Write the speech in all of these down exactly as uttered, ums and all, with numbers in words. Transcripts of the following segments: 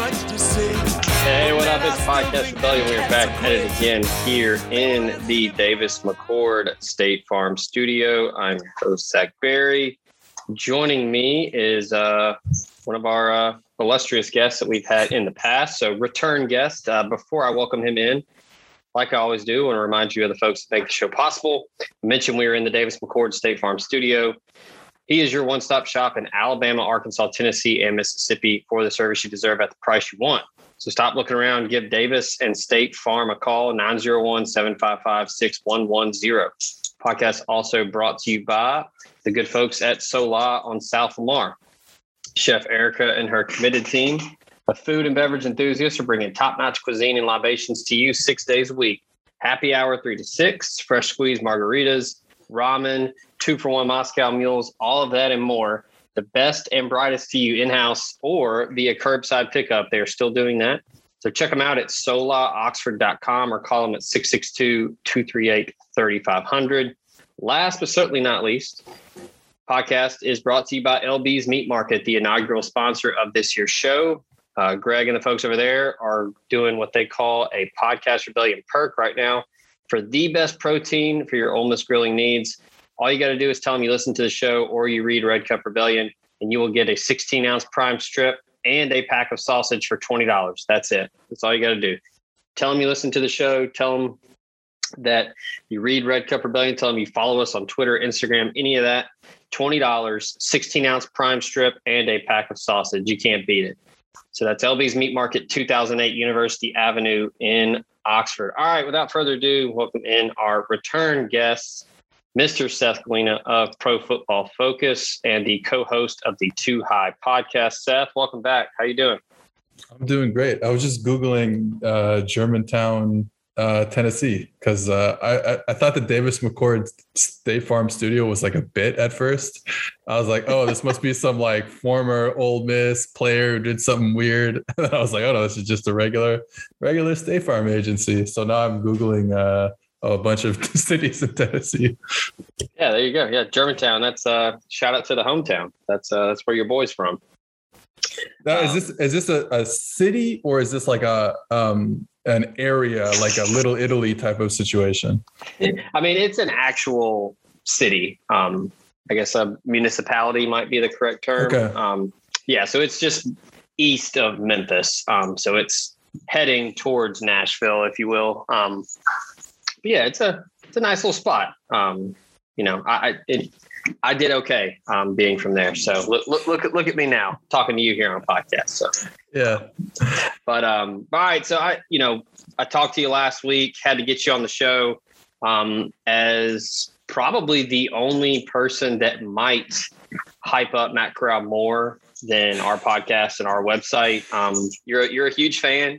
much to say. Hey, what up? It's Podcast Rebellion. We're back at it again here in the Davis McCord State Farm studio. I'm your host, Zach Berry. Joining me is uh, one of our uh, illustrious guests that we've had in the past. So return guest. Uh, before I welcome him in, like I always do, I want to remind you of the folks that make the show possible. I mentioned we were in the Davis McCord State Farm studio. He is your one-stop shop in Alabama, Arkansas, Tennessee, and Mississippi for the service you deserve at the price you want. So stop looking around. Give Davis and State Farm a call, nine oh one, seven five five, six one one zero. Podcast also brought to you by the good folks at Sola on South Lamar. Chef Erica and her committed team of food and beverage enthusiasts are bringing top-notch cuisine and libations to you six days a week. Happy hour three to six, fresh squeezed margaritas, ramen, two for one Moscow mules, all of that and more. The best and brightest to you in-house or via curbside pickup. They are still doing that. So check them out at sola oxford dot com or call them at six six two, two three eight, three five zero zero. Last but certainly not least, podcast is brought to you by L B's Meat Market, the inaugural sponsor of this year's show. Uh, Greg and the folks over there are doing what they call a Podcast Rebellion perk right now for the best protein for your Ole Miss grilling needs. All you got to do is tell them you listen to the show or you read Red Cup Rebellion, and you will get a sixteen ounce prime strip and a pack of sausage for twenty dollars. That's it. That's all you got to do. Tell them you listen to the show. Tell them that you read Red Cup Rebellion. Tell them you follow us on Twitter, Instagram, any of that. twenty dollars, sixteen ounce prime strip, and a pack of sausage. You can't beat it. So that's L B's Meat Market, two thousand eight University Avenue in Oxford. All right, without further ado, welcome in our return guests, Mister Seth Galina of Pro Football Focus and the co-host of the Too High podcast. Seth, welcome back. How you doing? I'm doing great. I was just Googling uh, Germantown, uh, Tennessee, because uh, I, I, I thought the Davis McCord State Farm studio was like a bit at first. I was like, oh, this must be some like former Ole Miss player who did something weird. And I was like, oh no, this is just a regular, regular State Farm agency. So now I'm Googling uh, a bunch of cities in Tennessee. Yeah, there you go. Yeah, Germantown. That's uh, shout out to the hometown. That's uh, that's where your boy's from. Now, um, is this is this a, a city or is this like a um, an area, like a Little Italy type of situation? I mean, it's an actual city. Um, I guess a municipality might be the correct term. Okay. Um, yeah, so it's just east of Memphis. Um, so it's heading towards Nashville, if you will. Um, but yeah, it's a it's a nice little spot. Um, you know, I I, it, I did okay um, being from there. So look look look at look at me now talking to you here on a podcast. So yeah. But um, all right. So I you know I talked to you last week. Had to get you on the show um, as probably the only person that might hype up Matt Corral more than our podcast and our website. Um, you're you're a huge fan.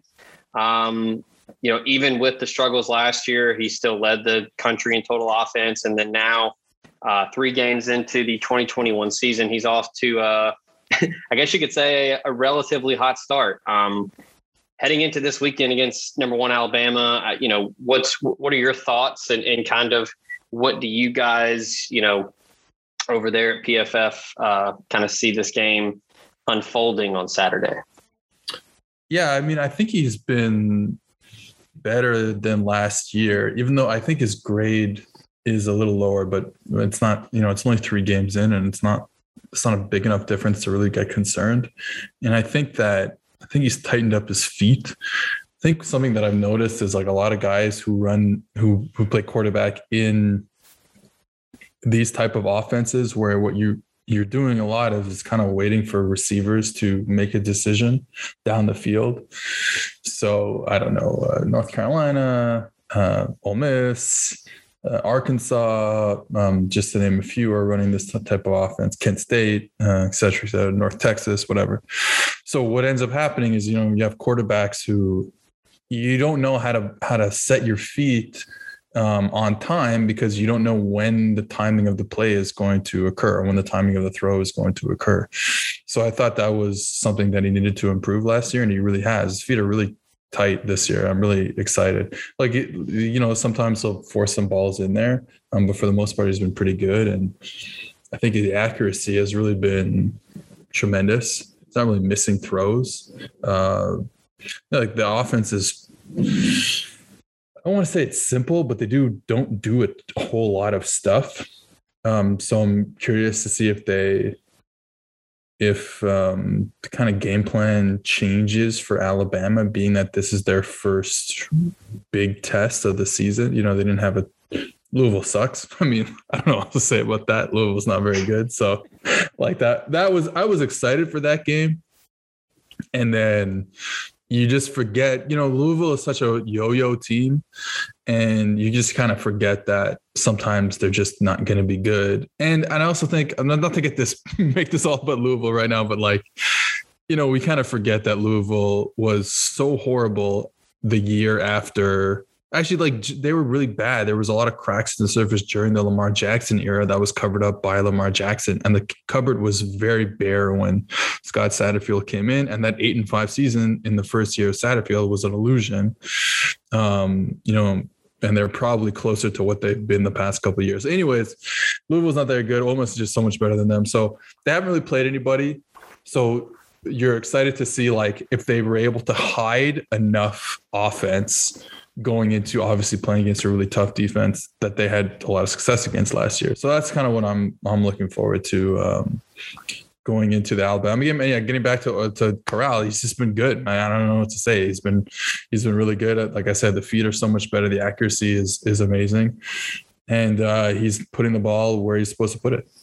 Um, you know, even with the struggles last year, he still led the country in total offense. And then now, uh, three games into the twenty twenty-one season, he's off to, uh, I guess you could say, a, a relatively hot start. Um, heading into this weekend against number one Alabama, uh, you know, what's what are your thoughts and, and kind of what do you guys, you know, over there at P F F, uh, kind of see this game unfolding on Saturday? Yeah, I mean, I think he's been better than last year, even though I think his grade is a little lower, but it's not, you know, it's only three games in and it's not, it's not a big enough difference to really get concerned. And I think that, I think he's tightened up his feet. I think something that I've noticed is like a lot of guys who run, who, who play quarterback in these type of offenses where what you, you're doing a lot of is kind of waiting for receivers to make a decision down the field. So I don't know, uh, North Carolina, uh, Ole Miss, uh, Arkansas, um, just to name a few, are running this type of offense. Kent State, uh, et cetera, et cetera, North Texas, whatever. So what ends up happening is, you know, you have quarterbacks who you don't know how to how to set your feet Um, on time because you don't know when the timing of the play is going to occur, when the timing of the throw is going to occur. So I thought that was something that he needed to improve last year, and he really has. His feet are really tight this year. I'm really excited. Like, it, you know, sometimes he'll force some balls in there, um, but for the most part, he's been pretty good. And I think the accuracy has really been tremendous. It's not really missing throws. Uh, like the offense is, I don't want to say it's simple, but they do don't do a, a whole lot of stuff. Um, so I'm curious to see if they, if um, the kind of game plan changes for Alabama, being that this is their first big test of the season. You know, they didn't have a Louisville sucks. I mean, I don't know what to say about that. Louisville's not very good. So like that, that was, I was excited for that game. And then you just forget, you know, Louisville is such a yo-yo team, and you just kind of forget that sometimes they're just not going to be good. And, and I also think, I'm not, not to get this, make this all about Louisville right now, but like, you know, we kind of forget that Louisville was so horrible the year after. Actually, like they were really bad. There was a lot of cracks in the surface during the Lamar Jackson era that was covered up by Lamar Jackson. And the cupboard was very bare when Scott Satterfield came in. And that eight and five season in the first year of Satterfield was an illusion. Um, you know, and they're probably closer to what they've been the past couple of years. Anyways, Louisville's not very good. Ole Miss is just so much better than them. So they haven't really played anybody. So you're excited to see like if they were able to hide enough offense going into obviously playing against a really tough defense that they had a lot of success against last year. So that's kind of what I'm I'm looking forward to um, going into the Alabama game. And yeah, getting back to uh, to Corral, he's just been good. I, I don't know what to say. He's been he's been really good. At, like I said, the feet are so much better. The accuracy is is amazing, and uh, he's putting the ball where he's supposed to put it.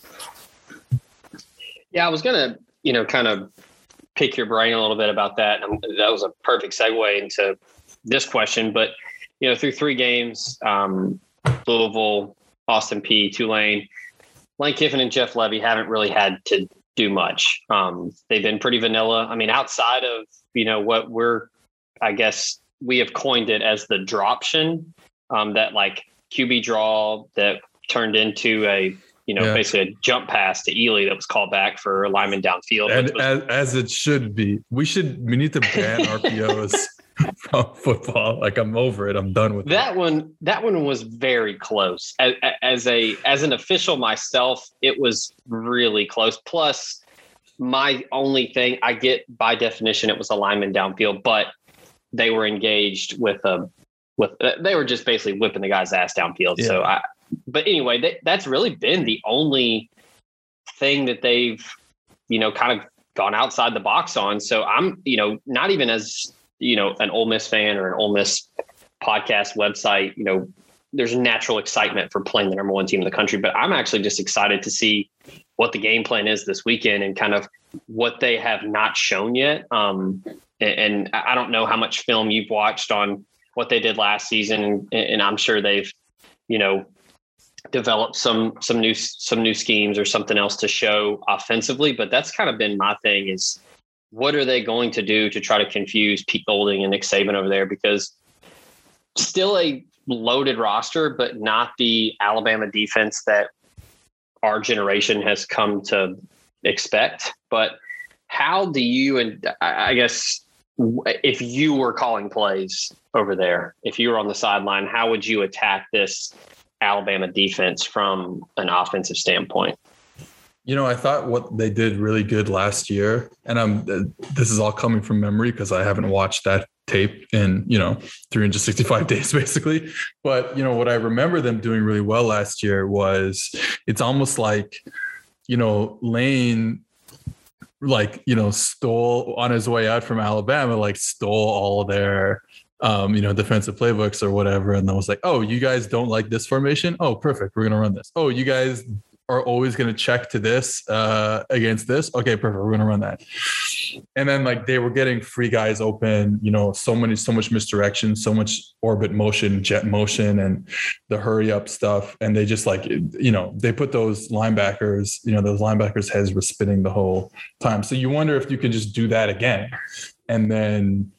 Yeah, I was gonna you know kind of pick your brain a little bit about that. And that was a perfect segue into this question, but you know, through three games, um, Louisville, Austin Peay, Tulane, Lane Kiffin and Jeff Levy haven't really had to do much. Um, they've been pretty vanilla. I mean, outside of, you know, what we're, I guess we have coined it as the droption, um, that like Q B draw that turned into a, you know, yeah. basically a jump pass to Ely that was called back for a lineman downfield. And was, as, as it should be. We should, we need to ban R P Os. From football. Like I'm over it. I'm done with that it. one. That one was very close. As, as a as an official myself, it was really close. Plus, my only thing I get by definition, it was a lineman downfield, but they were engaged with a with they were just basically whipping the guy's ass downfield. Yeah. So I. But anyway, that, that's really been the only thing that they've you know kind of gone outside the box on. So I'm you know not even as you know, an Ole Miss fan or an Ole Miss podcast website, you know, there's natural excitement for playing the number one team in the country, but I'm actually just excited to see what the game plan is this weekend and kind of what they have not shown yet. Um, and, and I don't know how much film you've watched on what they did last season. And, and I'm sure they've, you know, developed some, some new, some new schemes or something else to show offensively, but that's kind of been my thing is, what are they going to do to try to confuse Pete Golding and Nick Saban over there? Because still a loaded roster, but not the Alabama defense that our generation has come to expect. But how do you, and I guess if you were calling plays over there, if you were on the sideline, how would you attack this Alabama defense from an offensive standpoint? You know, I thought what they did really good last year, and I'm this is all coming from memory because I haven't watched that tape in, you know, three hundred sixty-five days basically. But, you know, what I remember them doing really well last year was it's almost like, you know, Lane, like, you know, stole on his way out from Alabama, like stole all their, um, you know, defensive playbooks or whatever. And then was like, oh, you guys don't like this formation? Oh, perfect. We're going to run this. Oh, you guys are always going to check to this uh, against this. Okay, perfect. We're going to run that. And then like they were getting free guys open, you know, so many, so much misdirection, so much orbit motion, jet motion, and the hurry up stuff. And they just like, you know, they put those linebackers, you know, those linebackers' heads were spinning the whole time. So you wonder if you could just do that again and then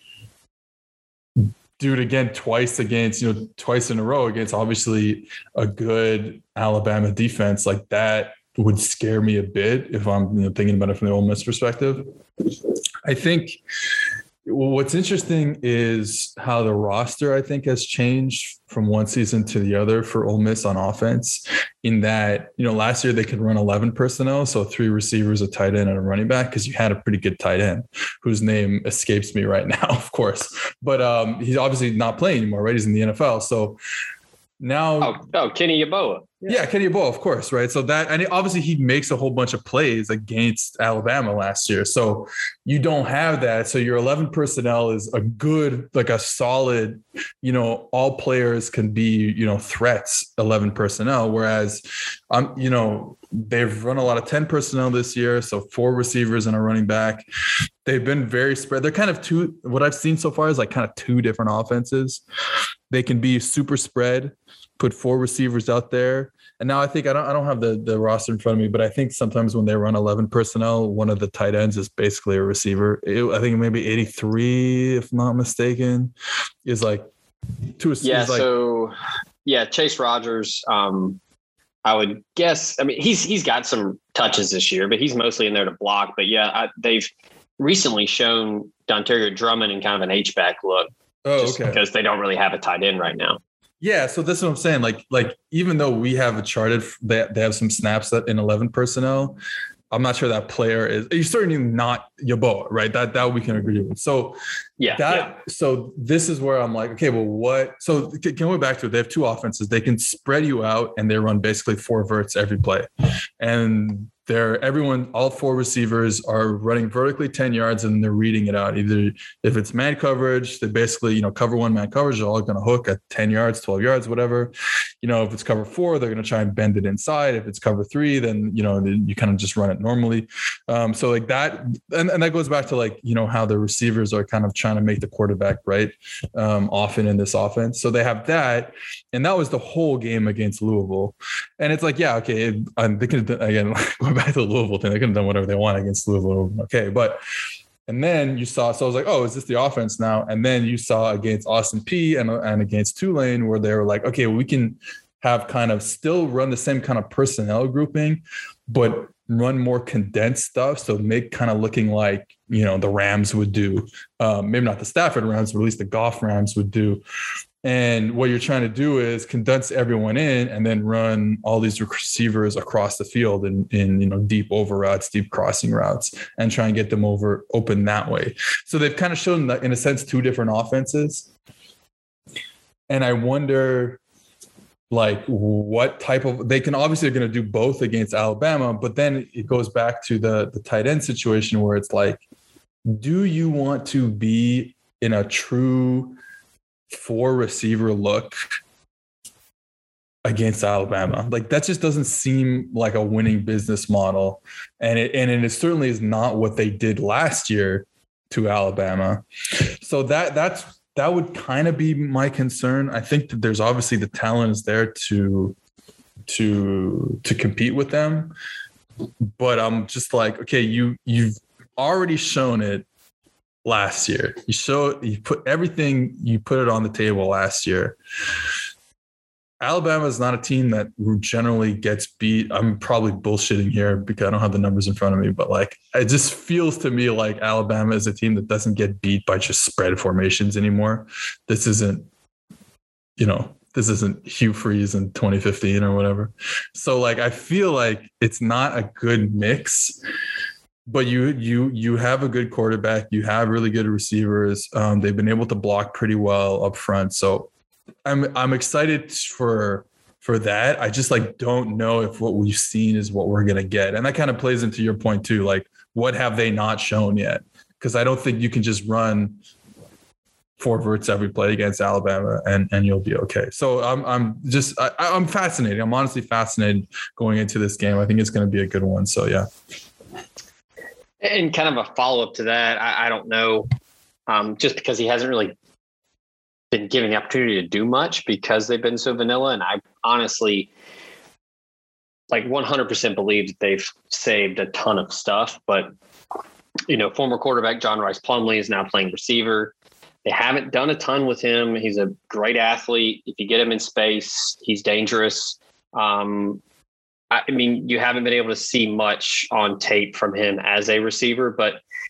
do it again twice against, you know, twice in a row against obviously a good Alabama defense. Like that would scare me a bit if I'm, you know, thinking about it from the Ole Miss perspective. I think what's interesting is how the roster, I think, has changed from one season to the other for Ole Miss on offense, in that, you know, last year they could run eleven personnel. So three receivers, a tight end, and a running back, because you had a pretty good tight end whose name escapes me right now, of course. But um, he's obviously not playing anymore, right? He's in the N F L. So now, oh, oh Kenny Yeboah. Yeah. yeah, Kenny Yeboah, of course, right? So that, and obviously he makes a whole bunch of plays against Alabama last year. So you don't have that. So your eleven personnel is a good, like a solid, you know, all players can be, you know, threats, eleven personnel. Whereas, um, you know, they've run a lot of ten personnel this year. So four receivers and a running back. They've been very spread. They're kind of two, what I've seen so far is like kind of two different offenses. They can be super spread, put four receivers out there. And now I think I don't I don't have the, the roster in front of me, but I think sometimes when they run eleven personnel, one of the tight ends is basically a receiver. It, I think maybe eighty-three, if not mistaken, is like two. Yeah. Like, so yeah, Chase Rogers. Um, I would guess. I mean, he's he's got some touches this year, but he's mostly in there to block. But yeah, I, they've recently shown Dontario Drummond in kind of an H-back look. Oh, just okay. Because they don't really have a tight end right now. Yeah, so that's what I'm saying. Like, like even though we have a charted, they, they have some snaps that in eleven personnel. I'm not sure that player is. You're certainly not Yeboah, right? That that we can agree with. So yeah, that yeah. so this is where I'm like, okay, well, what? So can we go back to it? They have two offenses. They can spread you out, and they run basically four verts every play, and they're everyone, all four receivers are running vertically ten yards, and they're reading it out. Either if it's man coverage, they basically, you know, cover one man coverage, they're all going to hook at ten yards, twelve yards, whatever. You know, if it's cover four, they're going to try and bend it inside. If it's cover three, then, you know, you kind of just run it normally. Um, so like that, and, and that goes back to like, you know, how the receivers are kind of trying to make the quarterback right um, often in this offense. So they have that. And that was the whole game against Louisville. And it's like, yeah, okay. I'm thinking again, going back to the Louisville thing, they could have done whatever they want against Louisville. Okay. But, and then you saw, so I was like, oh, is this the offense now? And then you saw against Austin Peay and, and against Tulane, where they were like, okay, we can have kind of still run the same kind of personnel grouping, but run more condensed stuff. So make kind of looking like, you know, the Rams would do, um, maybe not the Stafford Rams, but at least the Goff Rams would do. And what you're trying to do is condense everyone in and then run all these receivers across the field in, in, you know, deep over routes, deep crossing routes, and try and get them over open that way. So they've kind of shown that, in a sense, two different offenses. And I wonder, like, what type of, they can obviously are going to do both against Alabama, but then it goes back to the, the tight end situation where it's like, do you want to be in a true four receiver look against Alabama? Like, that just doesn't seem like a winning business model. And it, and it certainly is not what they did last year to Alabama. So that that's, that would kind of be my concern. I think that there's obviously the talent is there to, to, to compete with them, but I'm just like, okay, you, you've already shown it last year. You show, you put everything, you put it on the table last year. Alabama is not a team that generally gets beat. I'm probably bullshitting here because I don't have the numbers in front of me, but like, it just feels to me like Alabama is a team that doesn't get beat by just spread formations anymore. This isn't, you know, this isn't Hugh Freeze in twenty fifteen or whatever. So like, I feel like it's not a good mix. But you you you have a good quarterback. You have really good receivers. Um, they've been able to block pretty well up front. So I'm I'm excited for for that. I just like don't know if what we've seen is what we're gonna get. And that kind of plays into your point too. Like, what have they not shown yet? Because I don't think you can just run four verts every play against Alabama and, and you'll be okay. So I'm I'm just I, I'm fascinated. I'm honestly fascinated going into this game. I think it's gonna be a good one. So yeah. And kind of a follow-up to that, I, I don't know, um, just because he hasn't really been given the opportunity to do much because they've been so vanilla. And I honestly, like, one hundred percent believe that they've saved a ton of stuff. But, you know, former quarterback John Rice Plumlee is now playing receiver. They haven't done a ton with him. He's a great athlete. If you get him in space, he's dangerous. Um I mean, you haven't been able to see much on tape from him as a receiver, but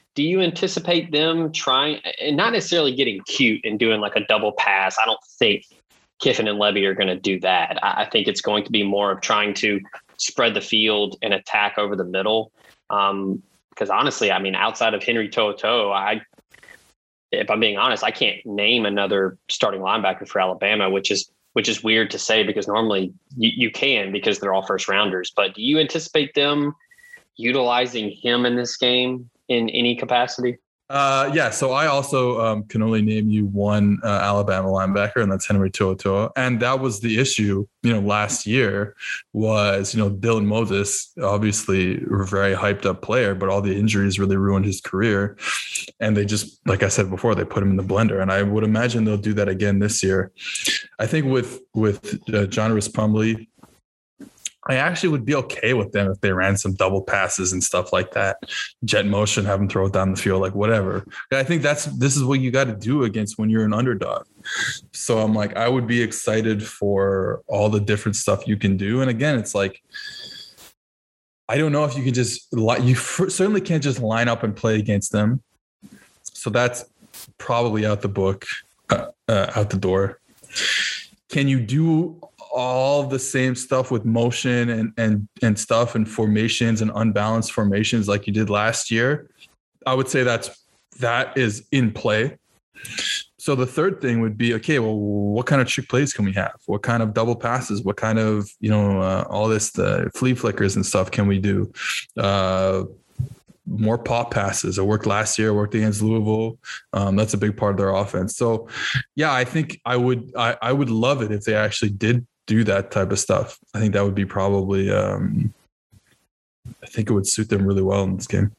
do you anticipate them trying, and not necessarily getting cute and doing like a double pass? I don't think Kiffin and Levy are going to do that. I, I think it's going to be more of trying to spread the field and attack over the middle. Um, because honestly, I mean, outside of Henry To'oTo'o, I, if I'm being honest, I can't name another starting linebacker for Alabama, which is which is weird to say because normally you, you can because they're all first rounders. But do you anticipate them utilizing him in this game in any capacity? Uh, yeah, so I also um, can only name you one uh, Alabama linebacker, and that's Henry To'oTo'o. And that was the issue, you know, last year was, you know, Dylan Moses, obviously a very hyped up player, but all the injuries really ruined his career. And they just, like I said before, they put him in the blender. And I would imagine they'll do that again this year. I think with, with uh, John Rhys Plumlee, I actually would be okay with them if they ran some double passes and stuff like that. Jet motion, have them throw it down the field, like whatever. I think that's this is what you got to do against when you're an underdog. So I'm like, I would be excited for all the different stuff you can do. And again, it's like, I don't know if you can just you certainly can't just line up and play against them. So that's probably out the book, uh, uh, out the door. Can you do all the same stuff with motion and and and stuff and formations and unbalanced formations like you did last year? I would say that's that is in play. So the third thing would be, okay, well, what kind of trick plays can we have? What kind of double passes? What kind of, you know, uh, all this the flea flickers and stuff can we do? Uh, more pop passes. It worked last year, worked against Louisville. Um, that's a big part of their offense. So yeah, I think I would I, I would love it if they actually did do that type of stuff. I think that would be probably, um, I think it would suit them really well in this game.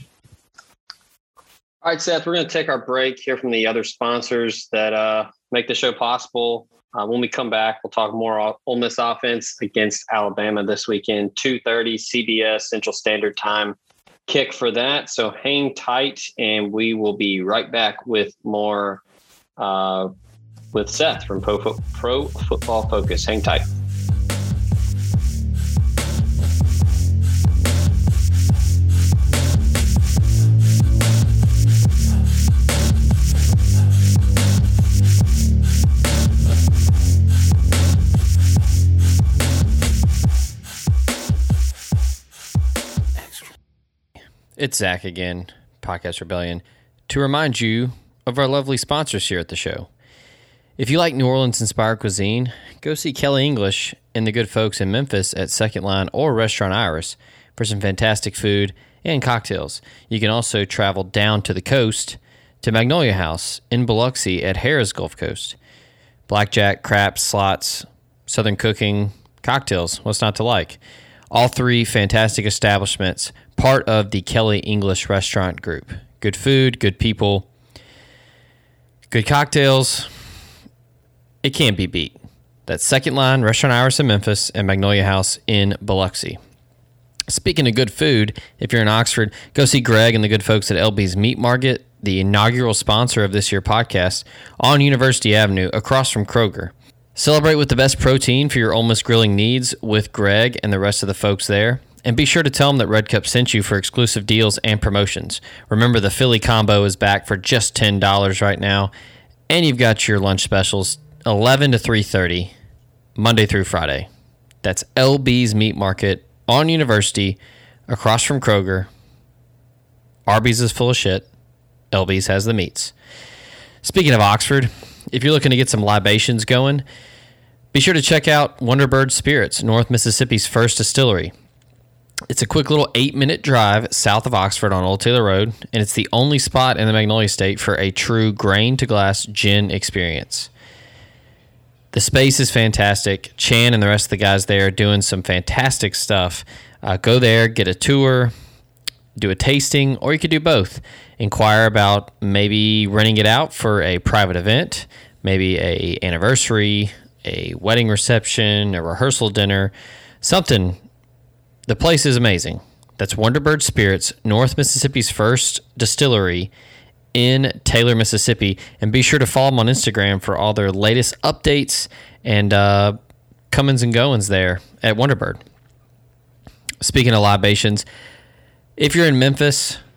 All right, Seth, we're going to take our break, hear from the other sponsors that uh, make the show possible. Uh, when we come back, we'll talk more Ole Miss offense against Alabama this weekend, two thirty C B S Central Standard Time kick for that. So hang tight, and we will be right back with more uh, with Seth from Pro, Pro Football Focus. Hang tight. It's Zach again, Podcast Rebellion, to remind you of our lovely sponsors here at the show. If you like New Orleans-inspired cuisine, go see Kelly English and the good folks in Memphis at Second Line or Restaurant Iris for some fantastic food and cocktails. You can also travel down to the coast to Magnolia House in Biloxi at Harrah's Gulf Coast. Blackjack, craps, slots, southern cooking, cocktails, what's not to like? All three fantastic establishments, part of the Kelly English Restaurant Group. Good food, good people, good cocktails. It can't be beat. That's Second Line, Restaurant Iris in Memphis, and Magnolia House in Biloxi. Speaking of good food, if you're in Oxford, go see Greg and the good folks at L B's Meat Market, the inaugural sponsor of this year's podcast, on University Avenue across from Kroger. Celebrate with the best protein for your Ole Miss grilling needs with Greg and the rest of the folks there. And be sure to tell them that Red Cup sent you for exclusive deals and promotions. Remember, the Philly combo is back for just ten dollars right now. And you've got your lunch specials, eleven to three thirty, Monday through Friday. That's L B's Meat Market on University, across from Kroger. Arby's is full of shit. L B's has the meats. Speaking of Oxford, if you're looking to get some libations going, be sure to check out Wonderbird Spirits, North Mississippi's first distillery. It's a quick little eight-minute drive south of Oxford on Old Taylor Road, and it's the only spot in the Magnolia State for a true grain-to-glass gin experience. The space is fantastic. Chan and the rest of the guys there are doing some fantastic stuff. Uh, go there, get a tour, do a tasting, or you could do both. Inquire about maybe renting it out for a private event, maybe a anniversary, a wedding reception, a rehearsal dinner, something. The place is amazing. That's Wonderbird Spirits, North Mississippi's first distillery in Taylor, Mississippi. And be sure to follow them on Instagram for all their latest updates and uh, comings and goings there at Wonderbird. Speaking of libations, if you're in Memphis,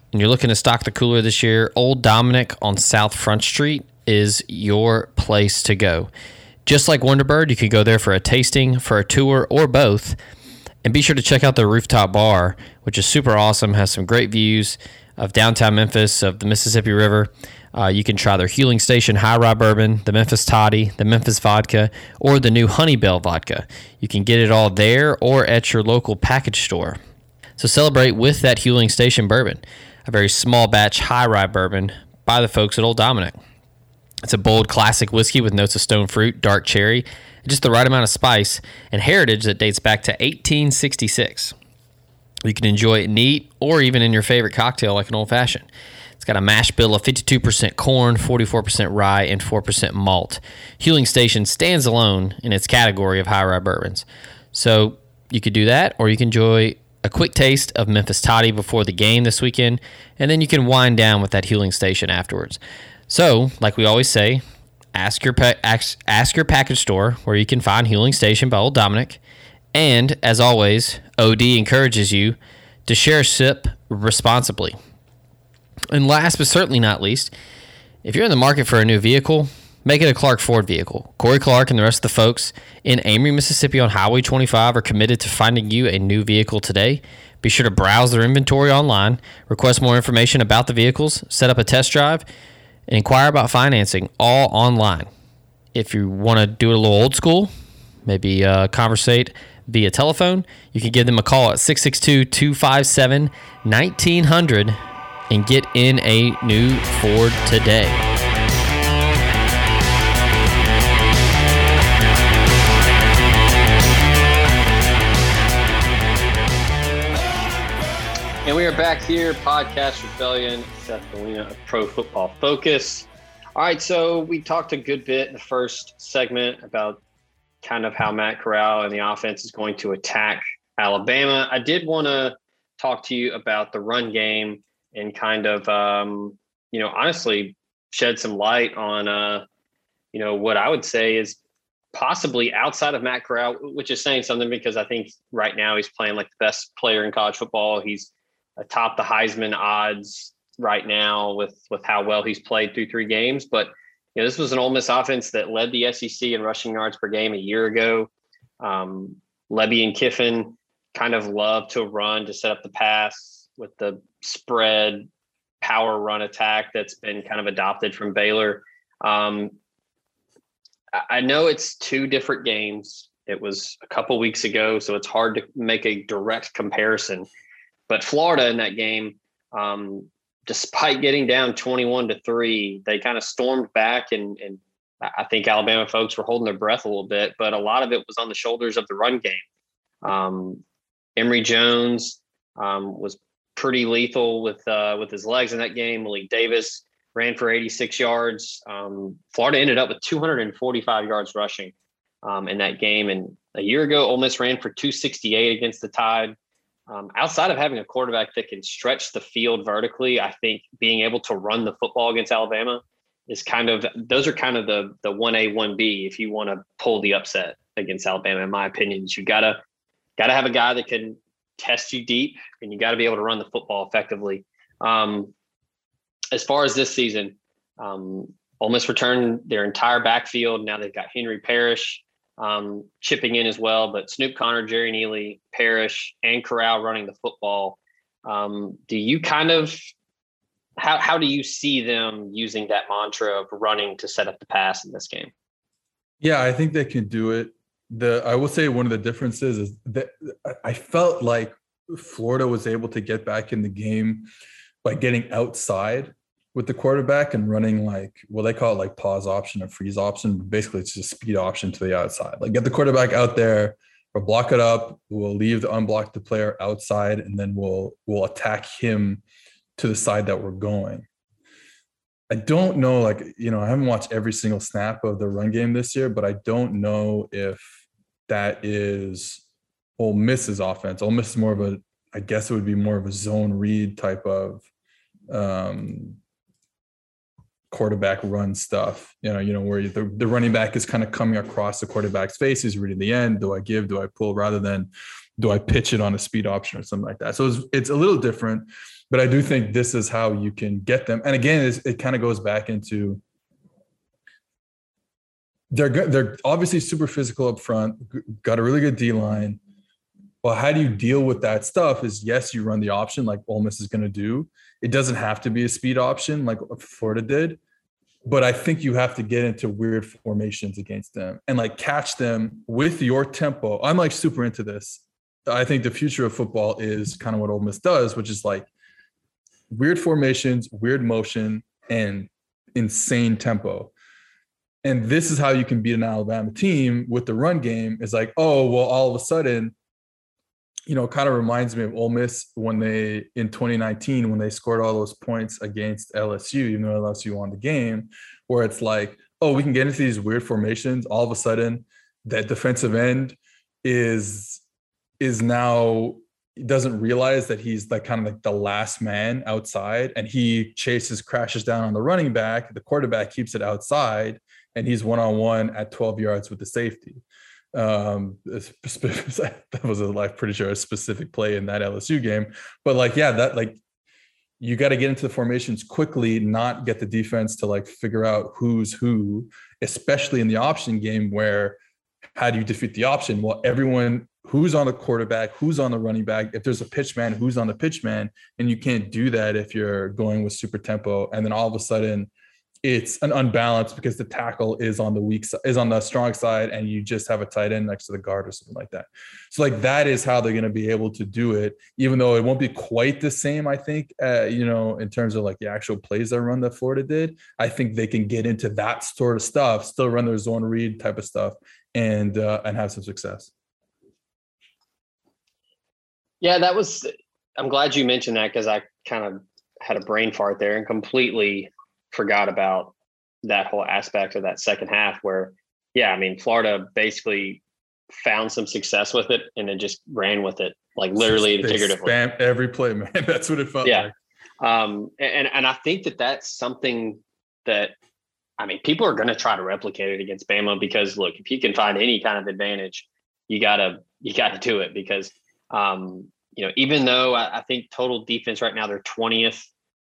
and you're looking to stock the cooler this year, Old Dominick on South Front Street is your place to go. Just like Wonderbird, you could go there for a tasting, for a tour, or both. And be sure to check out their rooftop bar, which is super awesome, has some great views of downtown Memphis, of the Mississippi River. Uh, you can try their Huling Station High Rye Bourbon, the Memphis Toddy, the Memphis Vodka, or the new Honeybell Vodka. You can get it all there or at your local package store. So celebrate with that Huling Station Bourbon, a very small batch high rye bourbon by the folks at Old Dominick. It's a bold classic whiskey with notes of stone fruit, dark cherry, just the right amount of spice, and heritage that dates back to eighteen sixty-six. You can enjoy it neat or even in your favorite cocktail like an old-fashioned. It's got a mash bill of fifty-two percent corn, forty-four percent rye, and four percent malt. Huling Station stands alone in its category of high rye bourbons. So you could do that, or you can enjoy a quick taste of Memphis Toddy before the game this weekend, and then you can wind down with that Huling Station afterwards. So, like we always say, ask your pa- ask, ask your package store where you can find Huling Station by Old Dominick. And, as always, O D encourages you to share a sip responsibly. And last but certainly not least, if you're in the market for a new vehicle, make it a Clark Ford vehicle. Corey Clark and the rest of the folks in Amory, Mississippi on Highway twenty-five are committed to finding you a new vehicle today. Be sure to browse their inventory online, request more information about the vehicles, set up a test drive, and inquire about financing all online. If you want to do it a little old school, maybe uh, conversate via telephone, you can give them a call at six six two, two five seven, one nine hundred and get in a new Ford today. And we are back here, Podcast Rebellion, Seth Galina of Pro Football Focus. All right, so we talked a good bit in the first segment about kind of how Matt Corral and the offense is going to attack Alabama. I did want to talk to you about the run game and kind of, um, you know, honestly shed some light on, uh, you know, what I would say is possibly outside of Matt Corral, which is saying something because I think right now he's playing like the best player in college football. He's atop the Heisman odds right now with, with how well he's played through three games. But, you know, this was an Ole Miss offense that led the S E C in rushing yards per game a year ago. Um, Lebby and Kiffin kind of love to run to set up the pass with the spread power run attack that's been kind of adopted from Baylor. Um, I know it's two different games. It was a couple weeks ago, so it's hard to make a direct comparison. But Florida in that game, um, despite getting down twenty-one to three, they kind of stormed back, and, and I think Alabama folks were holding their breath a little bit, but a lot of it was on the shoulders of the run game. Um, Emory Jones um, was pretty lethal with uh, with his legs in that game. Malik Davis ran for eighty-six yards. Um, Florida ended up with two hundred forty-five yards rushing um, in that game. And a year ago, Ole Miss ran for two sixty-eight against the Tide. Um, outside of having a quarterback that can stretch the field vertically, I think being able to run the football against Alabama is kind of, those are kind of the the one A, one B if you want to pull the upset against Alabama, in my opinion. You gotta gotta have a guy that can test you deep, and you got to be able to run the football effectively. Um, as far as this season, um, Ole Miss returned their entire backfield. Now they've got Henry Parrish um, chipping in as well, but Snoop Connor, Jerry Neely, Parrish, and Corral running the football. Um, do you kind of how how do you see them using that mantra of running to set up the pass in this game? Yeah, I think they can do it. The I will say one of the differences is that I felt like Florida was able to get back in the game by getting outside with the quarterback and running like, well, they call it like pause option or freeze option. Basically, it's just speed option to the outside. Like get the quarterback out there or block it up. We'll leave the unblocked player outside, and then we'll we'll attack him to the side that we're going. I don't know, like, you know, I haven't watched every single snap of the run game this year, but I don't know if that is Ole Miss's offense. Ole Miss is more of a, I guess it would be more of a zone read type of um, quarterback run stuff, you know, you know, where the, the running back is kind of coming across the quarterback's face. He's reading the end. Do I give, do I pull, rather than do I pitch it on a speed option or something like that? So it's, it's a little different, but I do think this is how you can get them. And again, it's, it kind of goes back into, they're good. They're obviously super physical up front, got a really good D line. Well, how do you deal with that stuff is, yes, you run the option like Ole Miss is going to do. It doesn't have to be a speed option like Florida did, but I think you have to get into weird formations against them and like catch them with your tempo. I'm like super into this. I think the future of football is kind of what Ole Miss does, which is like weird formations, weird motion, and insane tempo. And this is how you can beat an Alabama team with the run game. Is like, oh, well, all of a sudden, you know, it kind of reminds me of Ole Miss when they, in twenty nineteen, when they scored all those points against L S U, even though L S U won the game, where it's like, oh, we can get into these weird formations. All of a sudden, that defensive end is, is now, doesn't realize that he's like kind of like the last man outside, and he chases, crashes down on the running back. The quarterback keeps it outside, and he's one-on-one at twelve yards with the safety. Um, that was a like pretty sure a specific play in that L S U game, but like, yeah, that like you got to get into the formations quickly, not get the defense to like figure out who's who, especially in the option game where how do you defeat the option? Well, everyone who's on the quarterback, who's on the running back, if there's a pitch man, who's on the pitch man, and you can't do that if you're going with super tempo, and then all of a sudden it's an unbalance because the tackle is on the weak side, is on the strong side, and you just have a tight end next to the guard or something like that. So like that is how they're going to be able to do it, even though it won't be quite the same, I think, uh, you know, in terms of like the actual plays that run that Florida did. I think they can get into that sort of stuff, still run their zone read type of stuff, and uh, and have some success. Yeah, that was, I'm glad you mentioned that, because I kind of had a brain fart there and completely forgot about that whole aspect of that second half where, yeah, I mean, Florida basically found some success with it and then just ran with it, like literally and figuratively. Spam every play, man. That's what it felt yeah. like. Um, and, and I think that that's something that, I mean, people are going to try to replicate it against Bama, because look, if you can find any kind of advantage, you gotta, you gotta do it, because, um, you know, even though I, I think total defense right now, they're twentieth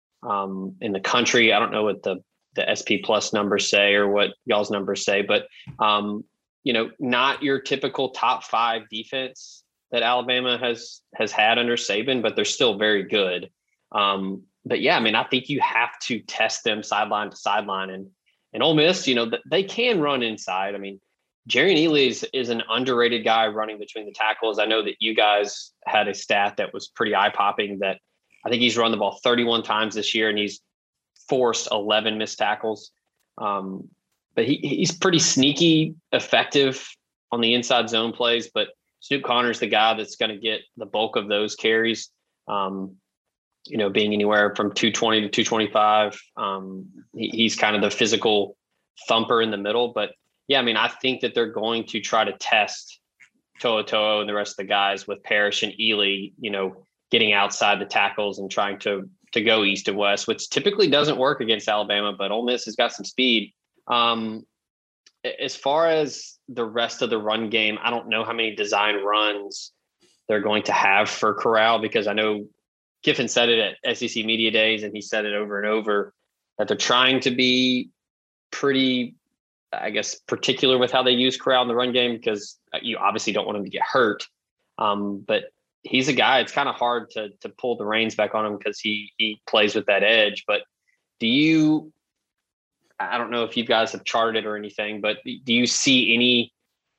um, in the country. I don't know what the, the S P plus numbers say or what y'all's numbers say, but, um, you know, not your typical top five defense that Alabama has, has had under Saban, but they're still very good. Um, but yeah, I mean, I think you have to test them sideline to sideline, and, and Ole Miss, you know, they can run inside. I mean, Jerry Neely is, is an underrated guy running between the tackles. I know that you guys had a stat that was pretty eye-popping, that I think he's run the ball thirty-one times this year and he's forced eleven missed tackles. Um, but he, he's pretty sneaky effective on the inside zone plays, but Snoop Connor's the guy that's going to get the bulk of those carries, um, you know, being anywhere from two twenty to two twenty-five. Um, he, he's kind of the physical thumper in the middle. But yeah, I mean, I think that they're going to try to test To'o To'o and the rest of the guys with Parrish and Ely, you know, getting outside the tackles and trying to to go east and west, which typically doesn't work against Alabama, but Ole Miss has got some speed. Um, as far as the rest of the run game, I don't know how many design runs they're going to have for Corral, because I know Kiffin said it at S E C Media Days, and he said it over and over, that they're trying to be pretty, I guess, particular with how they use Corral in the run game, because you obviously don't want him to get hurt. Um, but he's a guy, it's kind of hard to to pull the reins back on him because he he plays with that edge. But do you, I don't know if you guys have charted it or anything, but do you see any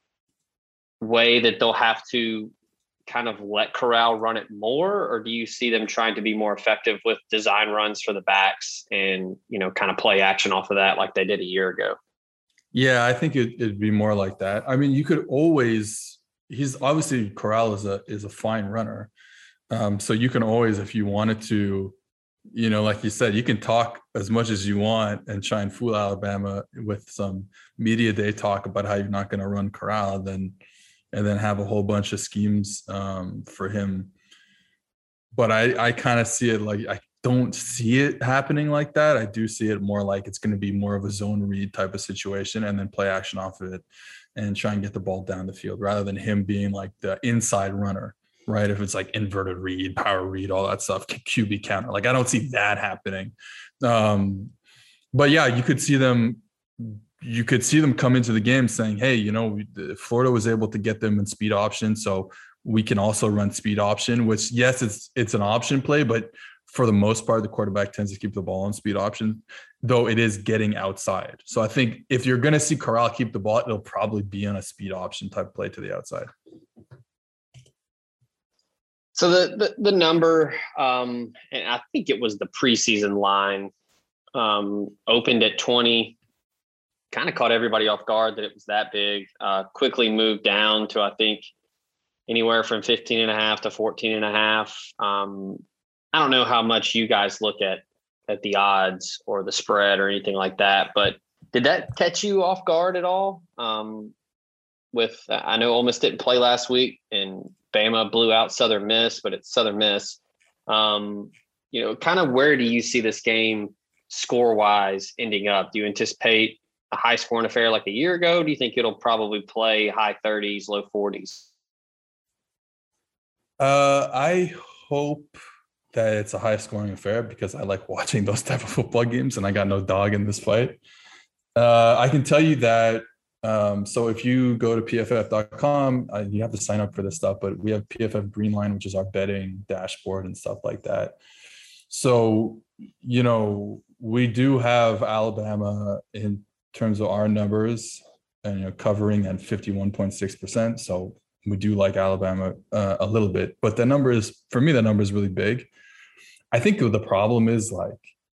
way that they'll have to kind of let Corral run it more, or do you see them trying to be more effective with design runs for the backs and, you know, kind of play action off of that like they did a year ago? Yeah, I think it, it'd be more like that. I mean, you could always, he's obviously, Corral is a, is a fine runner. Um, so you can always, if you wanted to, you know, like you said, you can talk as much as you want and try and fool Alabama with some media day talk about how you're not going to run Corral, then, and then have a whole bunch of schemes um, for him. But I, I kind of see it like, I, don't see it happening like that. I do see it more like it's going to be more of a zone read type of situation and then play action off of it and try and get the ball down the field rather than him being like the inside runner, right? If it's like inverted read, power read, all that stuff, Q B counter. Like I don't see that happening. Um, but yeah, you could see them you could see them come into the game saying, hey, you know, Florida was able to get them in speed option, so we can also run speed option, which, yes, it's it's an option play, but for the most part, the quarterback tends to keep the ball on speed option, though it is getting outside. So I think if you're going to see Corral keep the ball, it'll probably be on a speed option type play to the outside. So the the, the number, um, and I think it was the preseason line, um, opened at twenty. Kind of caught everybody off guard that it was that big. Uh, quickly moved down to, I think, anywhere from fifteen and a half to fourteen and a half. Um, I don't know how much you guys look at at the odds or the spread or anything like that, but did that catch you off guard at all? Um, with I know Ole Miss didn't play last week and Bama blew out Southern Miss, but it's Southern Miss. Um, you know, kind of where do you see this game score wise ending up? Do you anticipate a high scoring affair like a year ago? Do you think it'll probably play high thirties, low forties? Uh, I hope that it's a high scoring affair because I like watching those type of football games and I got no dog in this fight. Uh, I can tell you that. Um, so if you go to P F F dot com, uh, you have to sign up for this stuff, but we have P F F Greenline, which is our betting dashboard and stuff like that. So, you know, we do have Alabama in terms of our numbers and, you know, covering at fifty-one point six percent. So we do like Alabama uh, a little bit, but the number is, for me, the number is really big. I think the problem is like,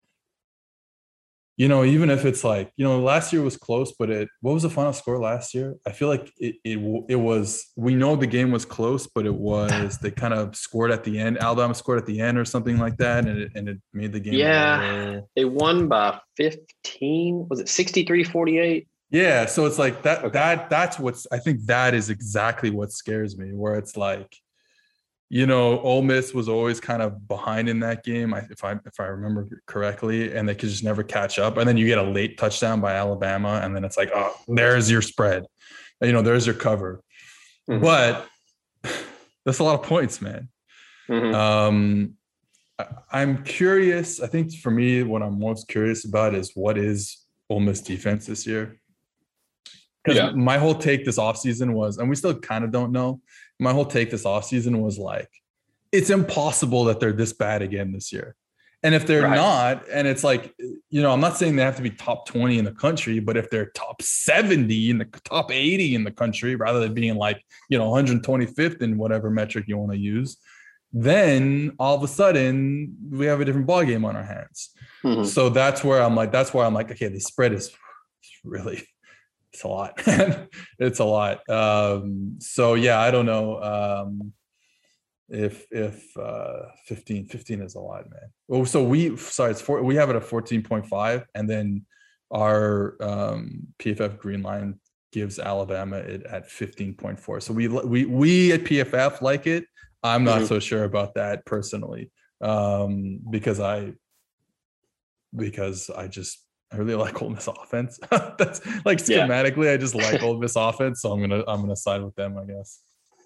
you know, even if it's like, you know, last year was close, but it, what was the final score last year? I feel like it, it, it was, we know the game was close, but it was, they kind of scored at the end. Alabama scored at the end or something like that. And it, and it made the game. Yeah. They won by fifteen. Was it sixty-three forty-eight? Yeah. So it's like that, Okay. that, that's what's, I think that is exactly what scares me, where it's like, you know, Ole Miss was always kind of behind in that game, if I if I remember correctly, and they could just never catch up. And then you get a late touchdown by Alabama, and then it's like, oh, there's your spread, you know, there's your cover. Mm-hmm. But that's a lot of points, man. Mm-hmm. Um, I, I'm curious. I think for me, what I'm most curious about is what is Ole Miss defense this year. Because yeah. my whole take this offseason was, and we still kind of don't know, my whole take this offseason was like, it's impossible that they're this bad again this year. And if they're right. not, and it's like, you know, I'm not saying they have to be top twenty in the country, but if they're top seventy in the top eighty in the country, rather than being like, you know, one hundred twenty-fifth in whatever metric you want to use, then all of a sudden we have a different ballgame on our hands. Mm-hmm. So that's where I'm like, that's where I'm like, okay, the spread is really, it's a lot. It's a lot. Um, so yeah, I don't know um, if if uh, fifteen, fifteen is a lot, man. Oh, so we sorry, it's four. We have it at fourteen point five, and then our um, P F F Greenline gives Alabama it at fifteen point four. So we we we at P F F like it. I'm not mm-hmm. so sure about that personally um, because I because I just. I really like Ole Miss offense. That's like schematically, yeah. I just like Ole Miss offense, so I'm gonna I'm gonna side with them, I guess.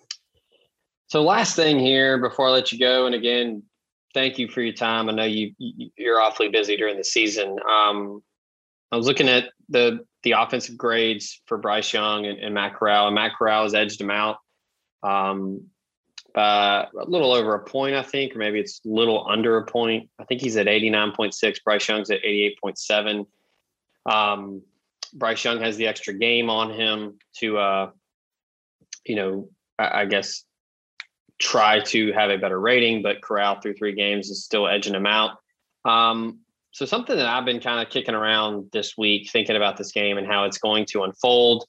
So last thing here before I let you go, and again, thank you for your time. I know you you're awfully busy during the season. Um, I was looking at the the offensive grades for Bryce Young and, and Matt Corral, and Matt Corral has edged him out um, by a little over a point, I think, or maybe it's a little under a point. I think he's at eighty-nine point six. Bryce Young's at eighty-eight point seven. Um, Bryce Young has the extra game on him to, uh, you know, I, I guess try to have a better rating, but Corral through three games is still edging him out. Um, so something that I've been kind of kicking around this week, thinking about this game and how it's going to unfold.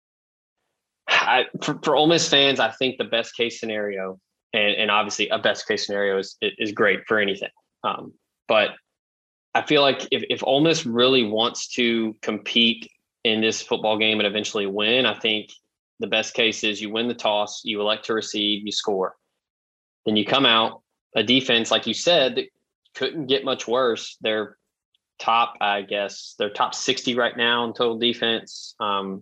I, for, for Ole Miss fans, I think the best case scenario, and, and obviously a best case scenario is, is great for anything. Um, but I feel like if, if Ole Miss really wants to compete in this football game and eventually win, I think the best case is you win the toss, you elect to receive, you score. Then you come out, a defense, like you said, that couldn't get much worse. They're top, I guess, they're top sixty right now in total defense. Um,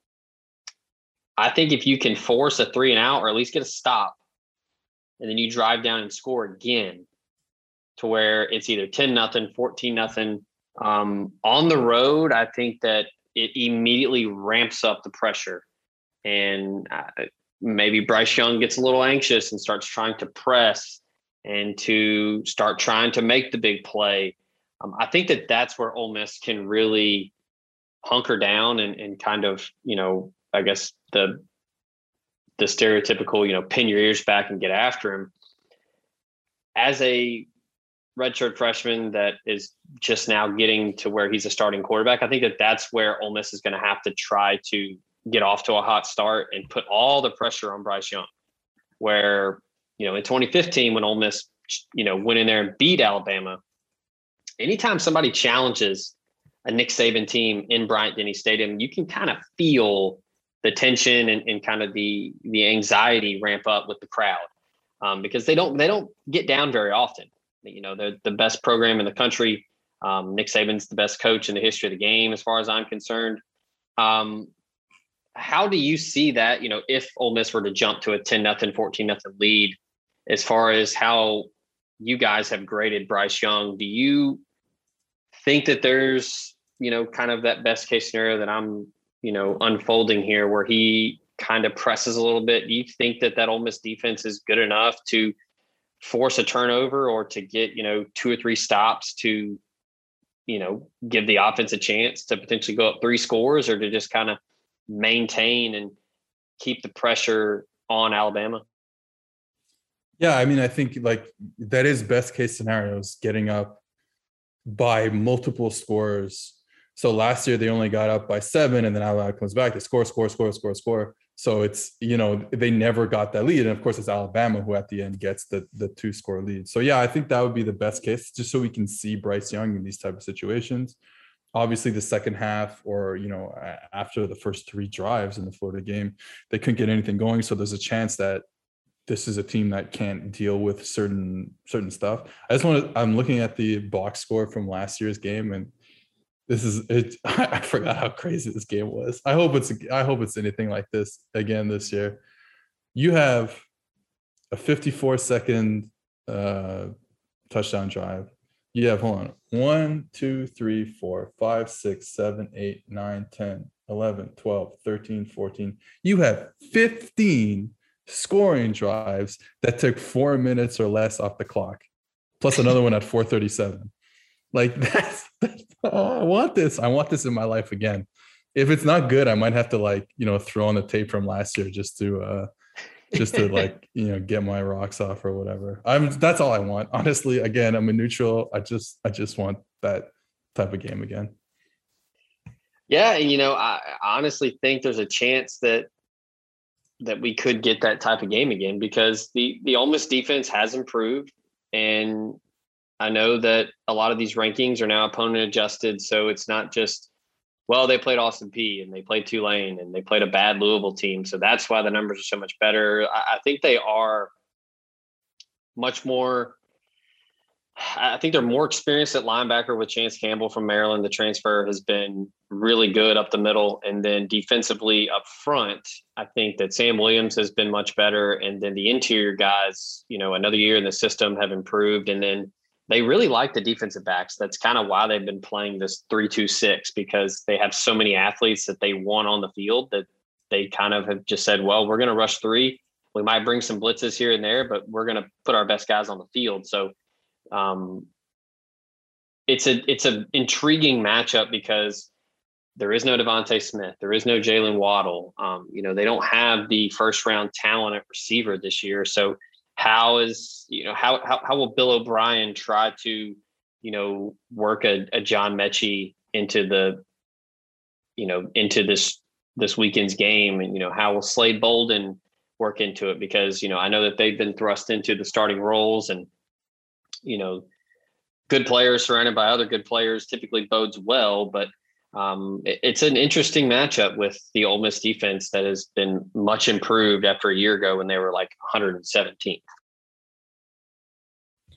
I think if you can force a three and out or at least get a stop, and then you drive down and score again to where it's either ten nothing, fourteen nothing um, on the road, I think that it immediately ramps up the pressure. And uh, maybe Bryce Young gets a little anxious and starts trying to press and to start trying to make the big play. Um, I think that that's where Ole Miss can really hunker down and, and kind of, you know, I guess the the stereotypical, you know, pin your ears back and get after him. As a redshirt freshman that is just now getting to where he's a starting quarterback, I think that that's where Ole Miss is going to have to try to get off to a hot start and put all the pressure on Bryce Young. Where, you know, in twenty fifteen, when Ole Miss, you know, went in there and beat Alabama, anytime somebody challenges a Nick Saban team in Bryant-Denny Stadium, you can kind of feel the tension and, and kind of the the anxiety ramp up with the crowd um, because they don't they don't get down very often. You know, they're the best program in the country. Um, Nick Saban's the best coach in the history of the game, as far as I'm concerned. Um, how do you see that? You know, if Ole Miss were to jump to a ten nothing, fourteen nothing lead, as far as how you guys have graded Bryce Young, do you think that there's, you know, kind of that best case scenario that I'm, you know, unfolding here where he kind of presses a little bit? Do you think that that Ole Miss defense is good enough to force a turnover or to get, you know, two or three stops to, you know, give the offense a chance to potentially go up three scores, or to just kind of maintain and keep the pressure on Alabama? Yeah, I mean, I think like that is best case scenarios, getting up by multiple scores. So last year they only got up by seven, and then Alabama comes back, they score, score, score, score, score. So it's, you know, they never got that lead. And of course it's Alabama who at the end gets the the two score lead. So yeah, I think that would be the best case, just so we can see Bryce Young in these type of situations. Obviously the second half, or, you know, after the first three drives in the Florida game, they couldn't get anything going. So there's a chance that this is a team that can't deal with certain certain stuff. I just want to, I'm looking at the box score from last year's game, and this is it. I forgot how crazy this game was. I hope it's I hope it's anything like this again this year. You have a fifty-four second uh, touchdown drive. You have, hold on, one, two, three, four, five, six, seven, eight, nine, ten, eleven, twelve, thirteen, fourteen. You have fifteen scoring drives that took four minutes or less off the clock, plus another one at four thirty-seven. Like that's, that's oh, I want this. I want this in my life again. If it's not good, I might have to, like, you know, throw on the tape from last year just to uh just to like, you know, get my rocks off or whatever. I'm that's all I want. Honestly, again, I'm a neutral. I just I just want that type of game again. Yeah, and you know, I honestly think there's a chance that that we could get that type of game again, because the the Ole Miss defense has improved, and I know that a lot of these rankings are now opponent adjusted, so it's not just, well, they played Austin Peay and they played Tulane and they played a bad Louisville team, so that's why the numbers are so much better. I, I think they are much more. I think they're more experienced at linebacker with Chance Campbell from Maryland. The transfer has been really good up the middle. And then defensively up front, I think that Sam Williams has been much better. And then the interior guys, you know, another year in the system, have improved. And then they really like the defensive backs. That's kind of why they've been playing this three two six, because they have so many athletes that they want on the field that they kind of have just said, well, we're going to rush three. We might bring some blitzes here and there, but we're going to put our best guys on the field. So Um, it's a it's an intriguing matchup because there is no Devontae Smith, there is no Jalen Waddle. Um, you know, they don't have the first round talent at receiver this year. So how is you know how how how will Bill O'Brien try to you know work a, a John Mechie into the you know into this this weekend's game, and you know how will Slade Bolden work into it, because you know I know that they've been thrust into the starting roles, and you know, good players surrounded by other good players typically bodes well, but um, it, it's an interesting matchup with the Ole Miss defense that has been much improved after a year ago when they were like one hundred seventeenth.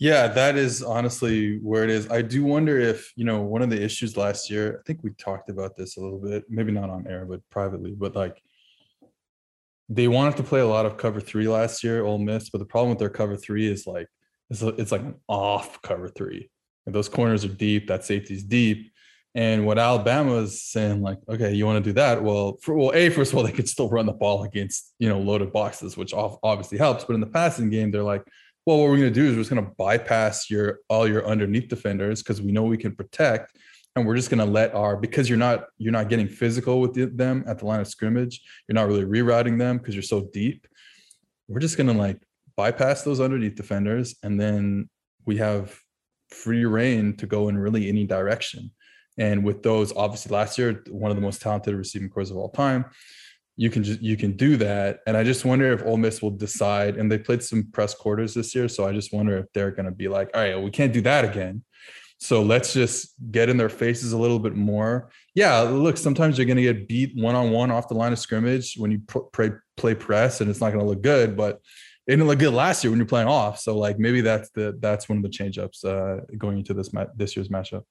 Yeah, that is honestly where it is. I do wonder if, you know, one of the issues last year, I think we talked about this a little bit, maybe not on air, but privately, but like they wanted to play a lot of cover three last year, Ole Miss, but the problem with their cover three is like, it's, it's like an off cover three. And those corners are deep, that safety's deep. And what Alabama is saying, like, okay, you want to do that? Well, for, well, A, first of all, they could still run the ball against, you know, loaded boxes, which obviously helps. But in the passing game, they're like, well, what we're going to do is we're just going to bypass your all your underneath defenders because we know we can protect, and we're just going to let our because you're not you're not getting physical with the, them at the line of scrimmage. You're not really rerouting them because you're so deep. We're just going to like bypass those underneath defenders, and then we have free reign to go in really any direction. And with those, obviously last year, one of the most talented receiving corps of all time. You can just you can do that, and I just wonder if Ole Miss will decide. And they played some press quarters this year, so I just wonder if they're going to be like, "All right, well, we can't do that again. So let's just get in their faces a little bit more." Yeah, look, sometimes you're going to get beat one on one off the line of scrimmage when you play play press, and it's not going to look good. But it didn't look good last year when you're playing off. So like maybe that's the that's one of the change ups uh, going into this ma- this year's matchup.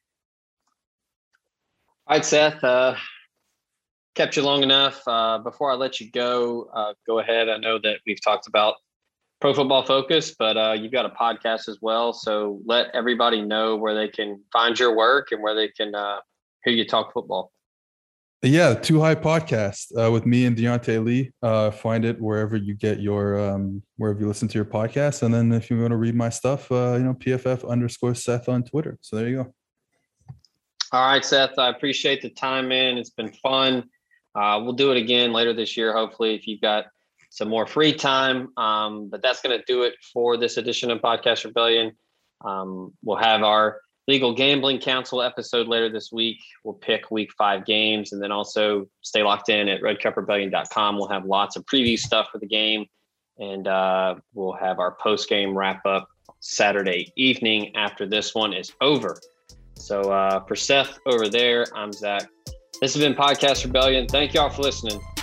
All right, Seth. Uh... Kept you long enough. Uh, before I let you go, uh, go ahead. I know that we've talked about Pro Football Focus, but uh, you've got a podcast as well. So let everybody know where they can find your work and where they can uh, hear you talk football. Yeah, Too High Podcast uh, with me and Deontay Lee. Uh, find it wherever you get your um, wherever you listen to your podcast. And then if you want to read my stuff, uh, you know, P F F underscore Seth on Twitter. So there you go. All right, Seth. I appreciate the time, man. It's been fun. Uh, we'll do it again later this year, hopefully, if you've got some more free time. Um, but that's going to do it for this edition of Podcast Rebellion. Um, we'll have our Legal Gambling Council episode later this week. We'll pick week five games, and then also stay locked in at red cup rebellion dot com. We'll have lots of preview stuff for the game, and uh, we'll have our post-game wrap-up Saturday evening after this one is over. So uh, for Seth over there, I'm Zach. This has been Podcast Rebellion. Thank you all for listening.